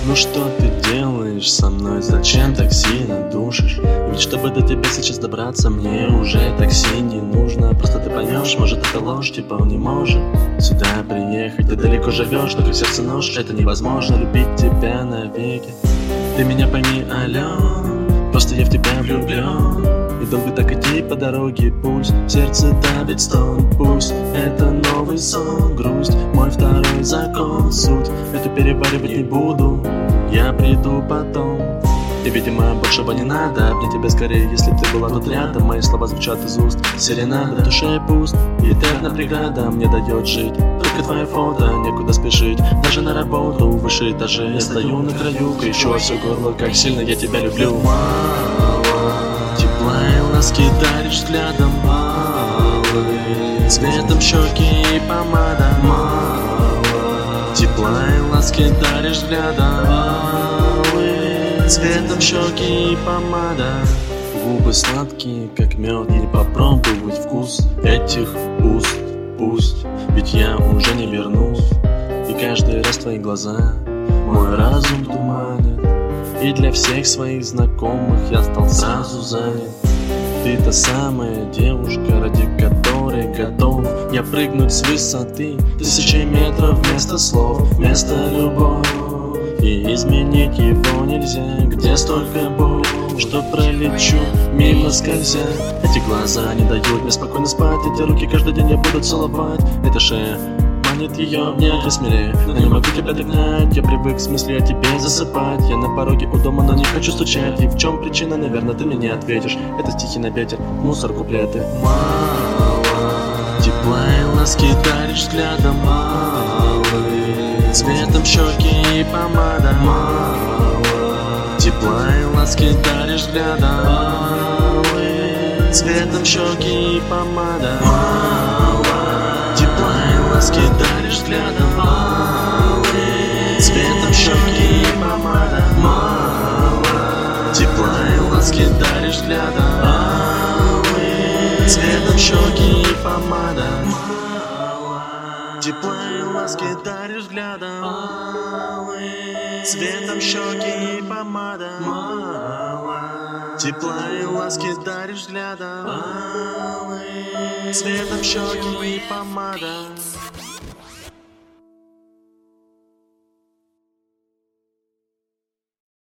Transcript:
Ну что ты делаешь со мной? Зачем так сильно душишь? Ведь чтобы до тебя сейчас добраться, мне уже такси не нужно. Просто ты поймешь, может это ложь, типа он не может сюда приехать. Ты далеко живешь, но как сердце нож, это невозможно любить тебя навеки. Ты меня пойми, алло, просто я в тебя влюблен. И долго так идти по дороге, пульс в сердце давит стон. Пусть это новый сон, грусть, мой второй закон. Суть эту переваривать не буду, я приду потом. И, видимо, большего не надо, обнять тебя скорее, если б ты была тут рядом. Мои слова звучат из уст серенада, в душе пуст, и этерна преграда мне дает жить. Только твое фото, некуда спешить, даже на работу, выше этажей. Я стою на краю, кричу во все горло, как сильно я тебя люблю. Мало тепла и ласки даришь взглядом, малый, цветом щеки и помада. Мало тепла и ласки даришь взглядом, малый, цветом щеки и помада. Губы сладкие, как мед, не попробовать вкус этих уст. Пусть, ведь я уже не вернусь, и каждый раз твои глаза мой разум туманит. И для всех своих знакомых я стал сразу занят. Ты та самая девушка, ради которой готов я прыгнуть с высоты тысячи метров вместо слов, вместо любовь. И изменить его нельзя, где столько боли, что пролечу мимо скользя. Эти глаза не дают мне спокойно спать, эти руки каждый день я буду целовать. Эта шея манит ее обнять, я смелее, но не могу тебя догнать. Я привык с мыслью о тебе засыпать. Я на пороге у дома, но не хочу стучать. И в чем причина, наверное, ты мне не ответишь. Это стихи на ветер, мусор, куплеты. Мало тепла и ласки даришь взглядом, малый, цветом щеки и помада. Мало тепла и ласки даришь взглядом, малый, цветом щеки и помада. Мало тепла и ласки даришь взглядом, малый, цветом щеки и помада. Мало тепла и ласки даришь взглядом, малый, цветом щеки и помада. Тепла и ласки даришь взглядом, малый, цветом щеки и помада. Мало тепла и ласки даришь взглядом, малый, цветом щеки и помада.